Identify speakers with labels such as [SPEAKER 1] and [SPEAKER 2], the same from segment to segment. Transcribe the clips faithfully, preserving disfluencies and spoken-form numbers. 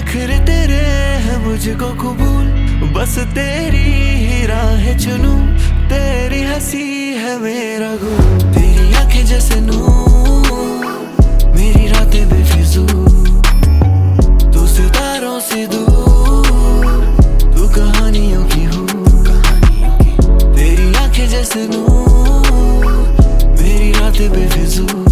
[SPEAKER 1] नखरे तेरे हैं मुझको कबूल, बस तेरी ही राह चुनूं। तेरी हंसी है मेरा गुल, तेरी आंखें जैसे नूर, मेरी रातें बेफिजूल। तू सितारों से दूर, तू कहानियों की हूर। तेरी आंखें जैसे नूर, मेरी रातें बेफिजूल।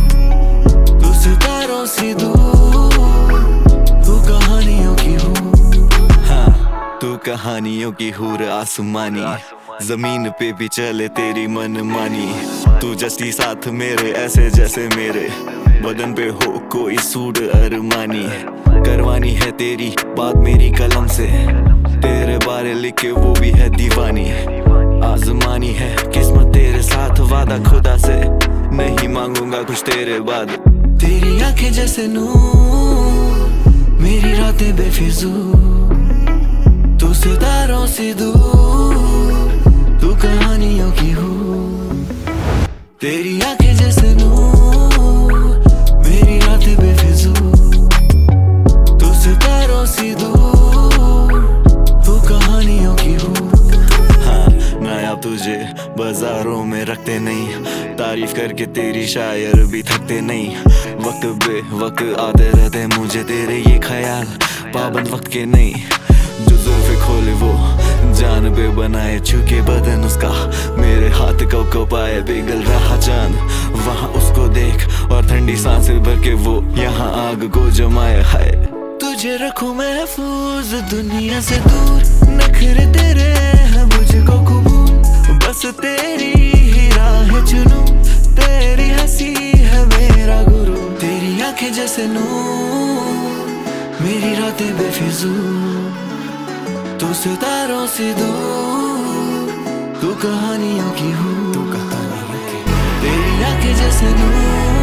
[SPEAKER 1] तू सितारों से दूर, तू कहानियों की हूर। हाँ, तू कहानियों की हूर आसमानी, जमीन पे भी चले तेरी मनमानी। तू जस्ती साथ मेरे ऐसे जैसे मेरे बदन पे हो कोई सूट अरमानी। करवानी है तेरी बात मेरी कलम से, तेरे बारे लिखे वो भी है दीवानी। आजमानी है किस्मत तेरे साथ, वादा खुदा से नहीं मांगूंगा कुछ तेरे बाद। तेरी आंखें जैसे नूर, मेरी रातें बेफिजूल। तू सितारों से दूर, तू कहानियों की हूर। तेरी आंखें जैसे नूर, मेरी रातें बेफिजूल। तू सितारों से दूर, तू कहानियों की हूर। हाँ, नायाब तुझे बाजारों में रखते नहीं, तारीफ करके तेरी शायर भी थकते नहीं। वक्त बे वक्त आते रहते मुझे तेरे ये ख्याल, पाबंद वक्त के नहीं। जो जुल्फे खोले वो जान पे बनाए, चुके बदन उसका मेरे हाथ को कपाए। पिघल रहा चांद वहाँ उसको देख, और ठंडी सांसें भर के वो यहाँ आग को जमाए। है तुझे रखूं महफूज दुनिया से दूर, नखरे तेरे हैं मुझको कबूल, बस तेरी ही राह चुनूं। तेरी हंसी है मेरा गुरु, तेरी आंखें जैसे नूर, मेरी रातें बेफिजूल। तू सितारों से दूर, तू कहानियों की हूँ। तेरी आंखें जैसे नूर,